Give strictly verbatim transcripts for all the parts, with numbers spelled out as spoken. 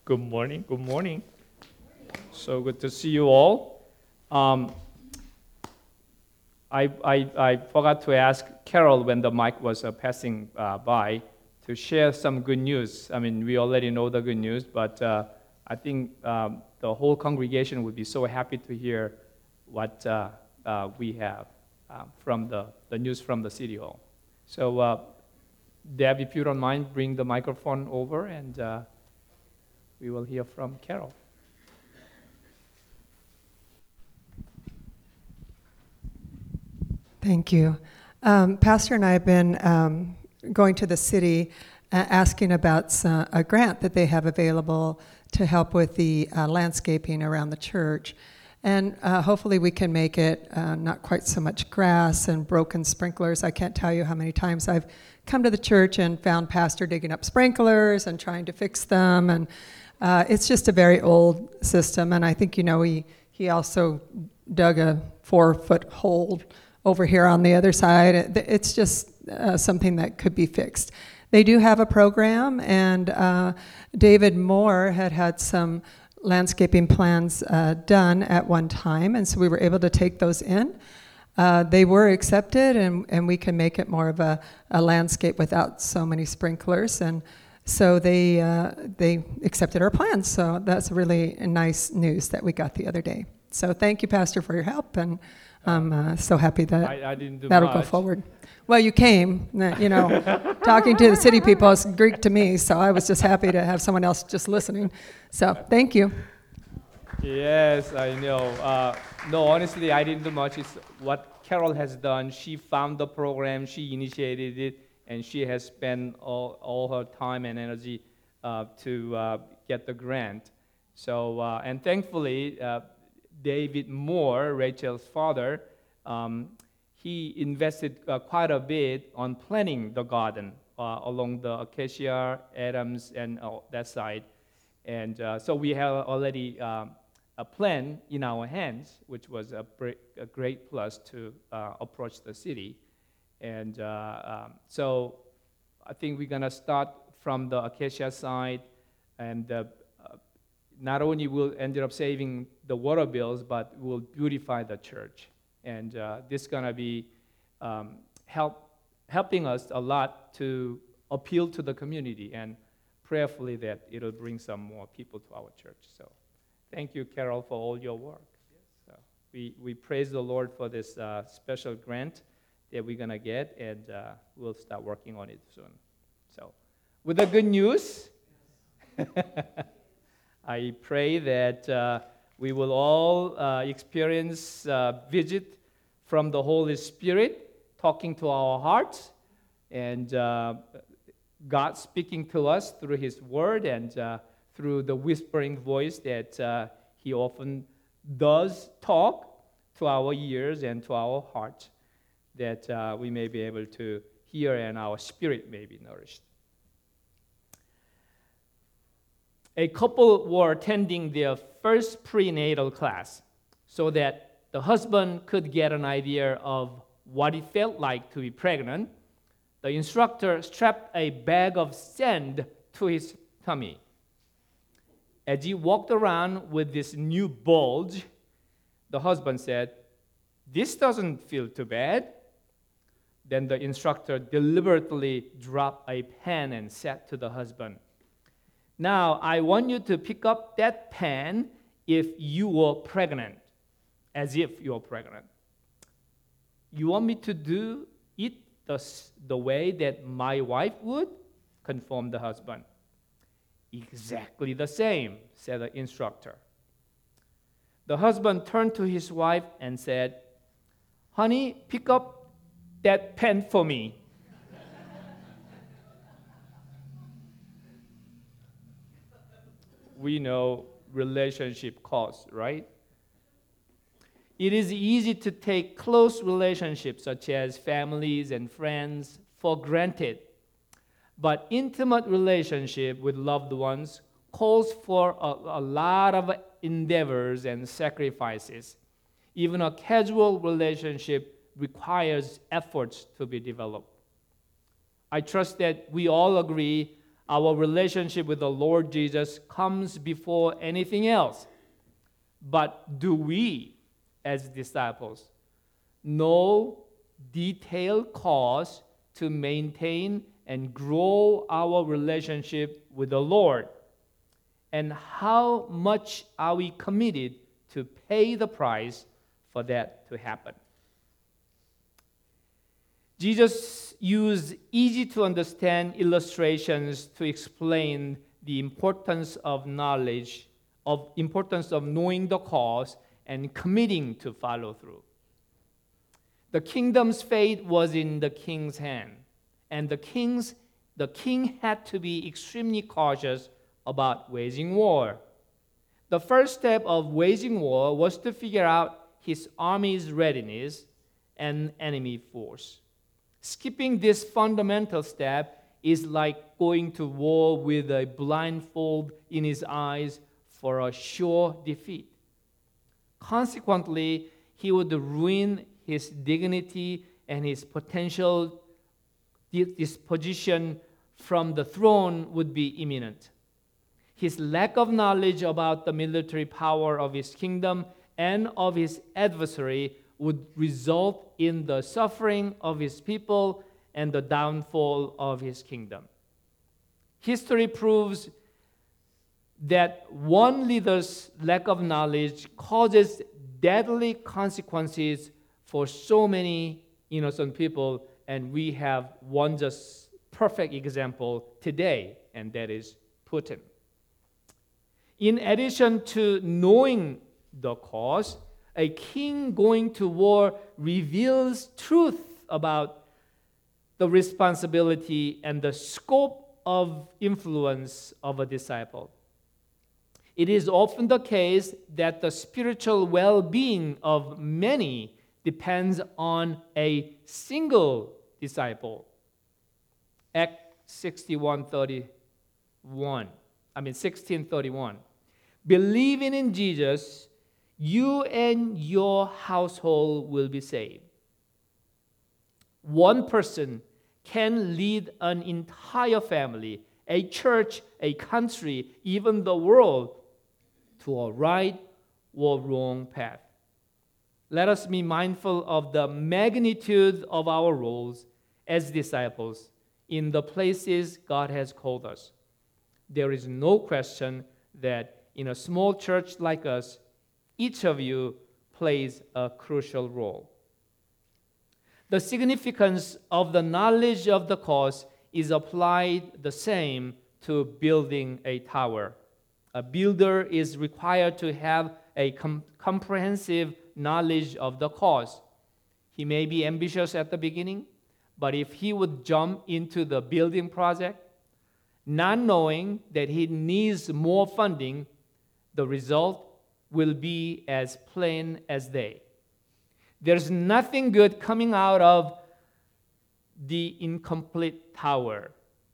Good morning. Good morning. So good to see you all. Um, I, I, I forgot to ask Carol when the mic was uh, passing uh, by to share some good news. I mean, we already know the good news, but uh, I think um, the whole congregation would be so happy to hear what uh, uh, we have uh, from the, the news from the City Hall. So, uh, Deb, if you don't mind, bring the microphone over and uh, we will hear from Carol. Thank you. Um, Pastor and I have been um, going to the city uh, asking about some, a grant that they have available to help with the uh, landscaping around the church. And uh, hopefully we can make it uh, not quite so much grass and broken sprinklers. I can't tell you how many times I've come to the church and found Pastor digging up sprinklers and trying to fix them. And uh, it's just a very old system. And I think, you know, he, he also dug a four-foot hole over here on the other side. It's just uh, something that could be fixed. They do have a program, and uh, David Moore had had some landscaping plans uh, done at one time, and so we were able to take those in. Uh, they were accepted, and, and we can make it more of a, a landscape without so many sprinklers, and so they uh, they accepted our plans. So that's really nice news that we got the other day. So thank you, Pastor, for your help, and I'm uh, so happy that I, I didn't do that'll much. go forward. Well, you came, you know, talking to the city people is Greek to me, so I was just happy to have someone else just listening. So thank you. Yes, I know. Uh, no, honestly, I didn't do much. It's what Carol has done. She found the program, she initiated it, and she has spent all, all her time and energy uh, to uh, get the grant. So, uh, and thankfully, uh, David Moore, Rachel's father, um, he invested uh, quite a bit on planting the garden uh, along the Acacia, Adams, and uh, that side. And uh, so we have already um, a plan in our hands, which was a, bre- a great plus to uh, approach the city. And uh, um, so I think we're going to start from the Acacia side, and uh, not only will end up saving the water bills, but will beautify the church. And uh, this is going to be um, help, helping us a lot to appeal to the community, and prayerfully that it'll bring some more people to our church. So thank you, Carol, for all your work. So we, we praise the Lord for this uh, special grant that we're going to get, and uh, we'll start working on it soon. So with the good news, I pray that uh, we will all uh, experience uh, visit from the Holy Spirit talking to our hearts, and uh, God speaking to us through His Word and uh, through the whispering voice that uh, He often does talk to our ears and to our hearts, that uh, we may be able to hear and our spirit may be nourished. A couple were attending their first prenatal class so that the husband could get an idea of what it felt like to be pregnant. The instructor strapped a bag of sand to his tummy. As he walked around with this new bulge, the husband said, "This doesn't feel too bad." Then the instructor deliberately dropped a pen and said to the husband, "Now, I want you to pick up that pen if you were pregnant," as if you were pregnant. "You want me to do it the, the way that my wife would?" confirmed the husband. "Exactly the same," said the instructor. The husband turned to his wife and said, "Honey, pick up that pen for me." We know relationship costs, right? It is easy to take close relationships such as families and friends for granted. But intimate relationship with loved ones calls for a, a lot of endeavors and sacrifices. Even a casual relationship requires efforts to be developed. I trust that we all agree Our relationship with the Lord Jesus comes before anything else. But do we, as disciples, know detailed cause to maintain and grow our relationship with the Lord? And how much are we committed to pay the price for that to happen? Jesus used easy-to-understand illustrations to explain the importance of knowledge, of importance of knowing the cause and committing to follow through. The kingdom's fate was in the king's hand, and the king's the king had to be extremely cautious about waging war. The first step of waging war was to figure out his army's readiness and enemy force. Skipping this fundamental step is like going to war with a blindfold in his eyes for a sure defeat. Consequently, he would ruin his dignity and his potential disposition from the throne would be imminent. His lack of knowledge about the military power of his kingdom and of his adversary would result in the suffering of his people and the downfall of his kingdom. History proves that one leader's lack of knowledge causes deadly consequences for so many innocent people, and we have one just perfect example today, and that is Putin. In addition to knowing the cause, a king going to war reveals truth about the responsibility and the scope of influence of a disciple. It is often the case that the spiritual well-being of many depends on a single disciple. Acts sixty-one thirty-one. I mean sixteen thirty-one. Believing in Jesus, you and your household will be saved. One person can lead an entire family, a church, a country, even the world to a right or wrong path. Let us be mindful of the magnitude of our roles as disciples in the places God has called us. There is no question that in a small church like us, each of you plays a crucial role. The significance of the knowledge of the cause is applied the same to building a tower. A builder is required to have a com- comprehensive knowledge of the cause. He may be ambitious at the beginning, but if he would jump into the building project, not knowing that he needs more funding, the result will be as plain as day. There's nothing good coming out of the incomplete tower.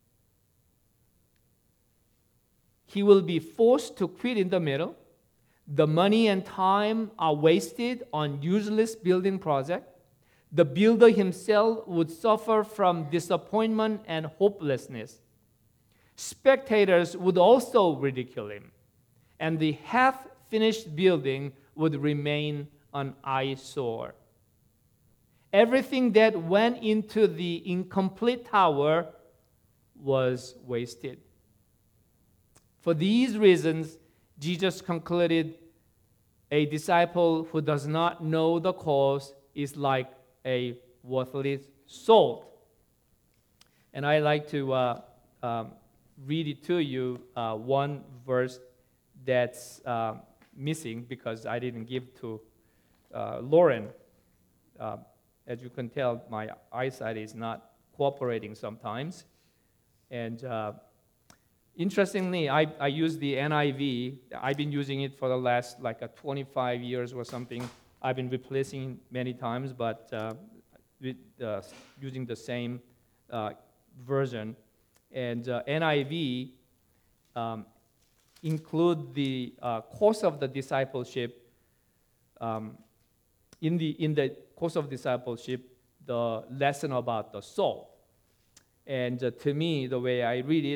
He will be forced to quit in the middle. The money and time are wasted on useless building project. The builder himself would suffer from disappointment and hopelessness. Spectators would also ridicule him, and the half-finished building would remain an eyesore. Everything that went into the incomplete tower was wasted. For these reasons, Jesus concluded, a disciple who does not know the cause is like a worthless salt. And I like to uh, um, read it to you, uh, one verse that's uh, missing because I didn't give to uh, Lauren. Uh, as you can tell, my eyesight is not cooperating sometimes. And uh, interestingly, I, I use the N I V. I've been using it for the last like a twenty-five years or something. I've been replacing many times, but uh, with, uh, using the same uh, version. And uh, N I V um, include the uh, course of the discipleship. Um, in the in the course of discipleship, the lesson about the soul. And uh, to me, the way I read it,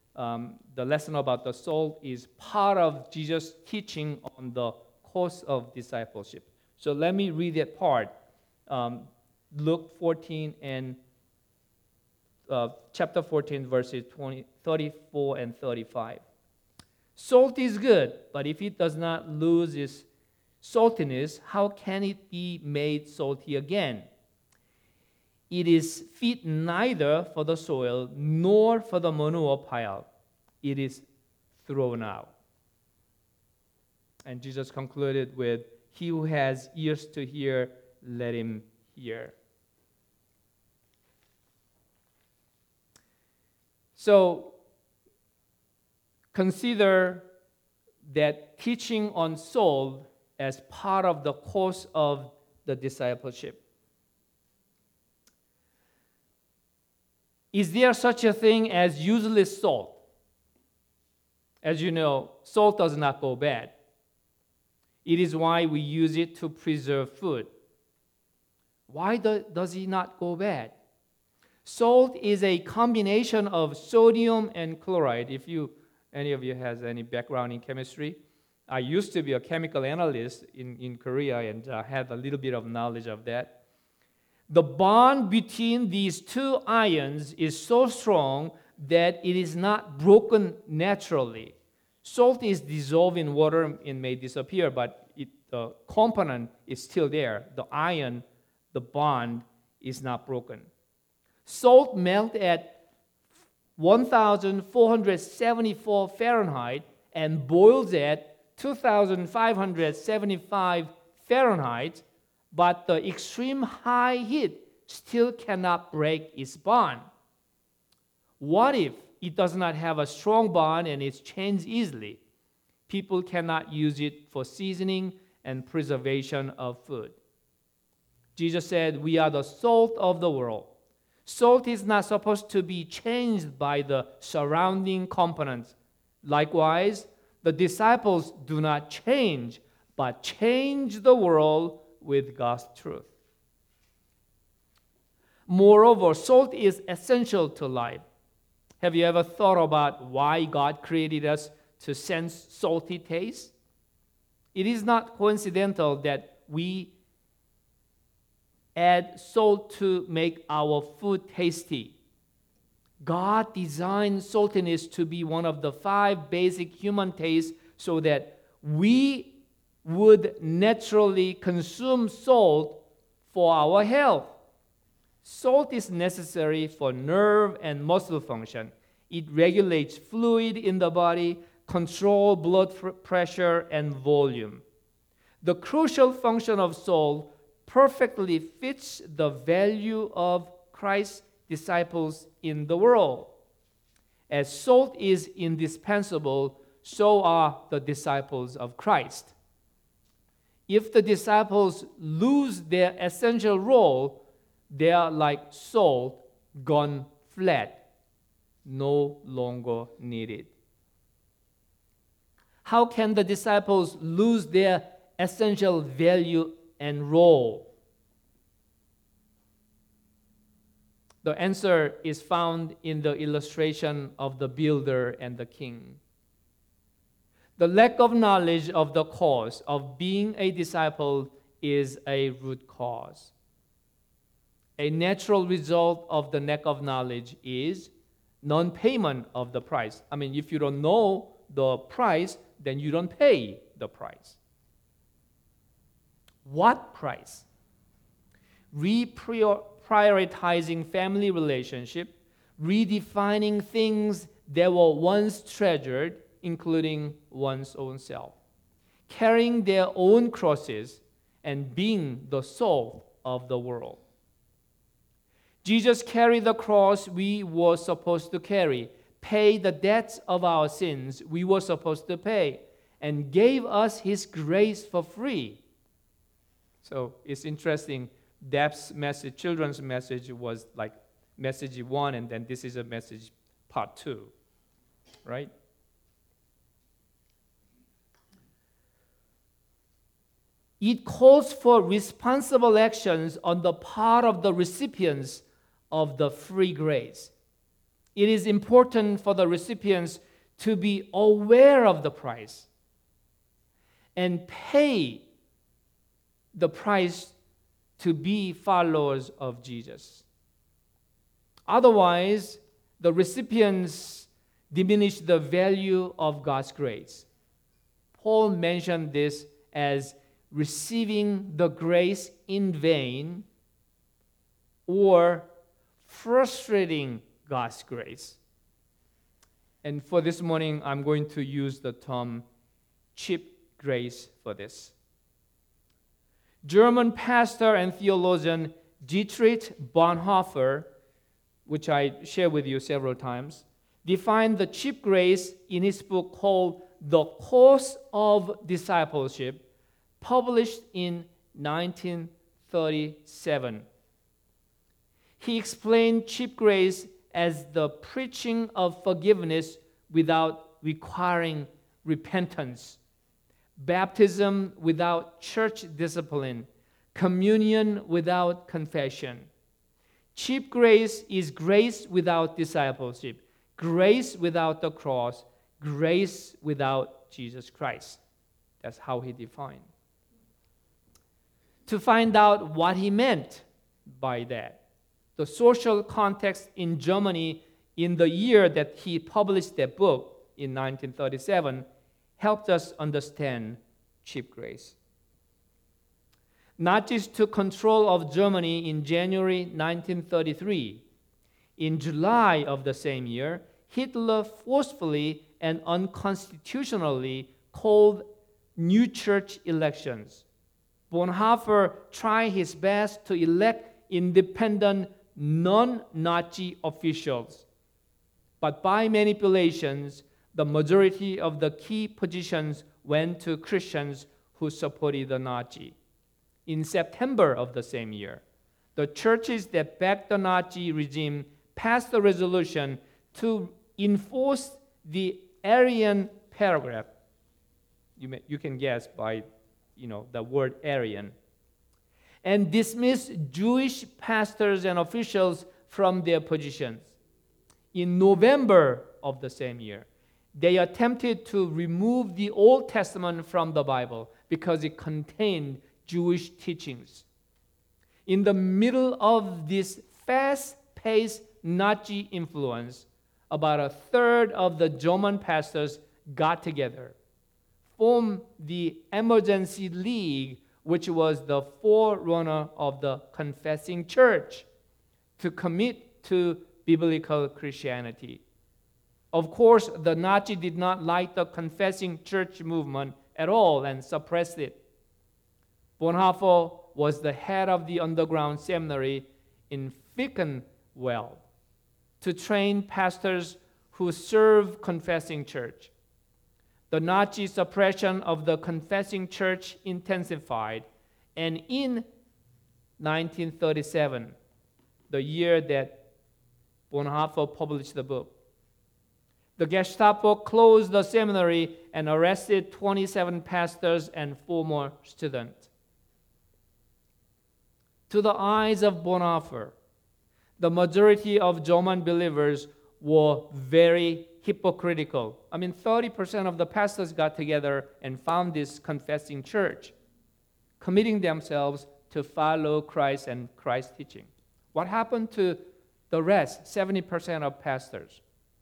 um, the lesson about the salt is part of Jesus' teaching on the course of discipleship. So let me read that part. Um, Luke fourteen and uh, chapter fourteen, verses twenty, thirty-four and thirty-five. Salt is good, but if it does not lose its saltiness, how can it be made salty again? It is fit neither for the soil nor for the manure pile. It is thrown out. And Jesus concluded with, he who has ears to hear, let him hear. So, consider that teaching on salt as part of the course of the discipleship. Is there such a thing as useless salt? As you know, salt does not go bad. It is why we use it to preserve food. Why do, does it not go bad? Salt is a combination of sodium and chloride. If you, any of you has any background in chemistry, I used to be a chemical analyst in, in Korea and uh, had a little bit of knowledge of that. The bond between these two ions is so strong that it is not broken naturally. Salt is dissolved in water and may disappear, but it, the component is still there. The ion, the bond, is not broken. Salt melts at one thousand four hundred seventy-four Fahrenheit and boils at two thousand five hundred seventy-five Fahrenheit, but the extreme high heat still cannot break its bond. What if it does not have a strong bond and it's changed easily? People cannot use it for seasoning and preservation of food. Jesus said, we are the salt of the world. Salt is not supposed to be changed by the surrounding components. Likewise, the disciples do not change, but change the world with God's truth. Moreover, salt is essential to life. Have you ever thought about why God created us to sense salty taste? It is not coincidental that we add salt to make our food tasty. God designed saltiness to be one of the five basic human tastes so that we would naturally consume salt for our health. Salt is necessary for nerve and muscle function. It regulates fluid in the body, controls blood pressure and volume. The crucial function of salt perfectly fits the value of Christ's disciples in the world. As salt is indispensable, so are the disciples of Christ. If the disciples lose their essential role, they are like salt gone flat, no longer needed. How can the disciples lose their essential value and role? The answer is found in the illustration of the builder and the king. The lack of knowledge of the cause of being a disciple is a root cause. A natural result of the lack of knowledge is non-payment of the price. I mean, if you don't know the price, then you don't pay the price. What price? Reprioritizing family relationship, redefining things that were once treasured, including one's own self, carrying their own crosses, and being the salt of the world. Jesus carried the cross we were supposed to carry, paid the debts of our sins we were supposed to pay, and gave us His grace for free. So it's interesting. Deb's message, children's message was like message one, and then this is a message part two, right? It calls for responsible actions on the part of the recipients of the free grace. it is important for the recipients to be aware of the price and pay the price to be followers of Jesus. Otherwise, the recipients diminish the value of God's grace. Paul mentioned this as receiving the grace in vain or frustrating God's grace. And for this morning, I'm going to use the term cheap grace for this. German pastor and theologian Dietrich Bonhoeffer, which I shared with you several times, defined the cheap grace in his book called The Course of Discipleship, published in nineteen thirty-seven. He explained cheap grace as the preaching of forgiveness without requiring repentance, baptism without church discipline, communion without confession. Cheap grace is grace without discipleship, grace without the cross, grace without Jesus Christ. That's how he defined. To find out what he meant by that, the social context in Germany in the year that he published that book in nineteen thirty-seven helped us understand cheap grace. Nazis took control of Germany in January nineteen thirty-three. In July of the same year, Hitler forcefully and unconstitutionally called new church elections. Bonhoeffer tried his best to elect independent non-Nazi officials, but by manipulations, the majority of the key positions went to Christians who supported the Nazi. In September of the same year, the churches that backed the Nazi regime passed a resolution to enforce the Aryan paragraph. You, may, you can guess by, you know, the word Aryan, and dismiss Jewish pastors and officials from their positions. In November of the same year, they attempted to remove the Old Testament from the Bible because it contained Jewish teachings. In the middle of this fast-paced Nazi influence, about a third of the German pastors got together, formed the Emergency League, which was the forerunner of the Confessing Church, to commit to biblical Christianity. Of course, the Nazi did not like the Confessing Church movement at all and suppressed it. Bonhoeffer was the head of the underground seminary in Finkenwald to train pastors who serve Confessing Church. The Nazi suppression of the Confessing Church intensified, and in nineteen thirty-seven, the year that Bonhoeffer published the book, the Gestapo closed the seminary and arrested twenty-seven pastors and former students. To the eyes of Bonhoeffer, the majority of German believers were very hypocritical. I mean, thirty percent of the pastors got together and found this Confessing Church, committing themselves to follow Christ and Christ's teaching. What happened to the rest, seventy percent of pastors?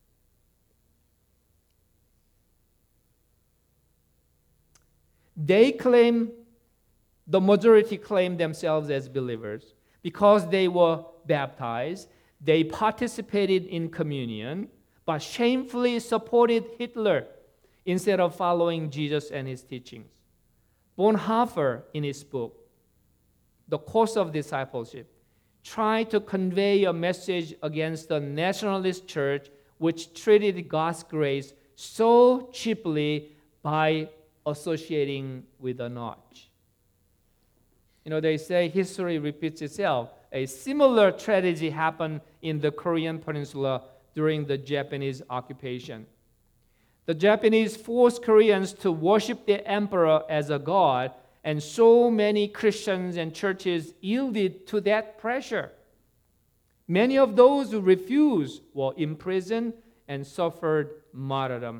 They claim, the majority claim themselves as believers because they were baptized, they participated in communion, but shamefully supported Hitler instead of following Jesus and his teachings. Bonhoeffer, in his book, The Course of Discipleship, tried to convey a message against the nationalist church which treated God's grace so cheaply by associating with the Nazi. You know, they say history repeats itself. A similar tragedy happened in the Korean Peninsula during the Japanese occupation. The Japanese forced Koreans to worship their emperor as a god, and so many Christians and churches yielded to that pressure. Many of those who refused were imprisoned and suffered martyrdom.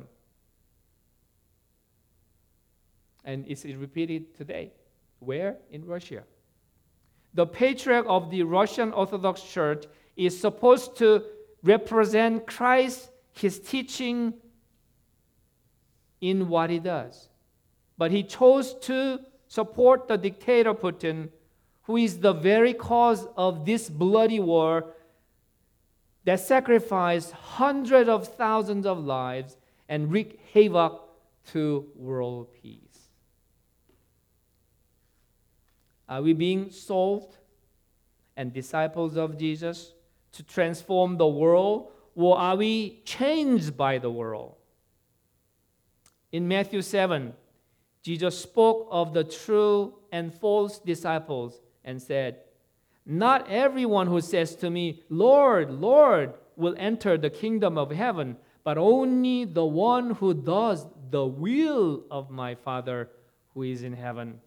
And it's repeated today. Where? In Russia. The patriarch of the Russian Orthodox Church is supposed to represent Christ, his teaching in what he does. But he chose to support the dictator Putin, who is the very cause of this bloody war that sacrificed hundreds of thousands of lives and wreaked havoc to world peace. Are we being salt and disciples of Jesus to transform the world, or are we changed by the world? In Matthew seven, Jesus spoke of the true and false disciples and said, "Not everyone who says to me, 'Lord, Lord,' will enter the kingdom of heaven, but only the one who does the will of my Father who is in heaven."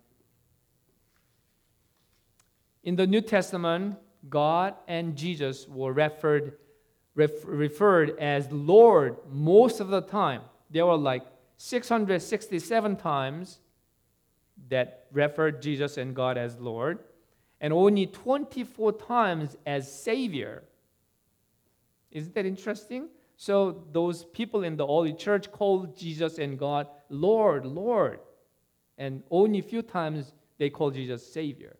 In the New Testament, God and Jesus were referred, ref, referred as Lord most of the time. There were like six hundred sixty-seven times that referred Jesus and God as Lord, and only twenty-four times as Savior. Isn't that interesting? So those people in the early church called Jesus and God Lord, Lord, and only a few times they called Jesus Savior.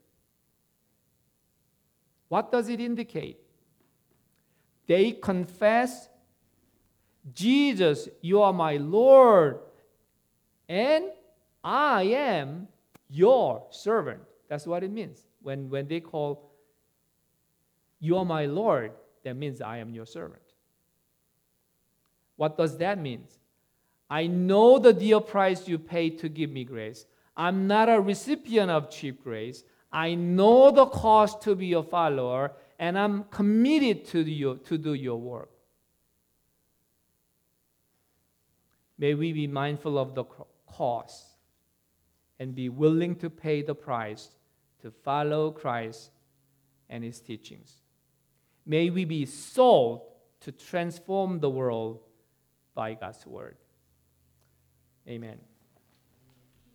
What does it indicate? They confess, "Jesus, you are my Lord, and I am your servant." That's what it means. When, when they call, "You are my Lord," that means I am your servant. What does that mean? I know the dear price you paid to give me grace. I'm not a recipient of cheap grace. I know the cost to be a follower, and I'm committed to, you, to do your work. May we be mindful of the cost and be willing to pay the price to follow Christ and his teachings. May we be salt to transform the world by God's word. Amen.